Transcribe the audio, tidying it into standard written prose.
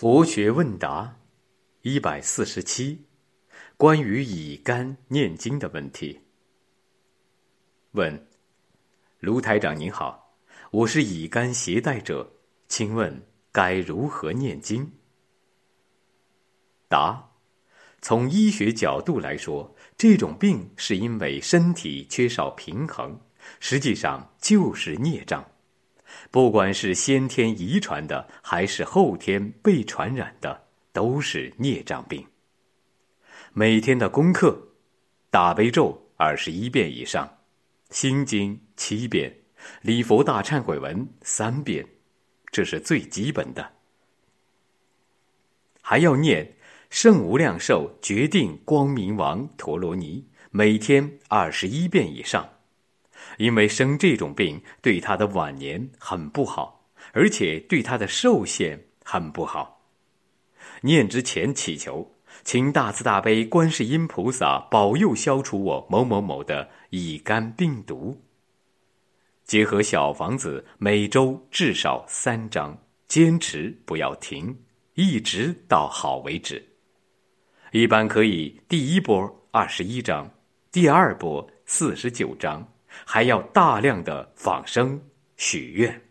佛学问答147，关于乙肝念经的问题。问：卢台长您好，我是乙肝携带者，请问该如何念经？答：从医学角度来说，这种病是因为身体缺少平衡，实际上就是孽障。不管是先天遗传的，还是后天被传染的，都是孽障病。每天的功课：大悲咒21遍以上，心经7遍，礼佛大忏悔文3遍，这是最基本的。还要念圣无量寿决定光明王陀罗尼，每天21遍以上。因为生这种病对他的晚年很不好，而且对他的寿限很不好。念之前祈求，请大慈大悲观世音菩萨保佑消除我某某某的乙肝病毒。结合小房子，每周至少3章，坚持不要停，一直到好为止。一般可以第一波21章，第二波49章，还要大量的放生许愿。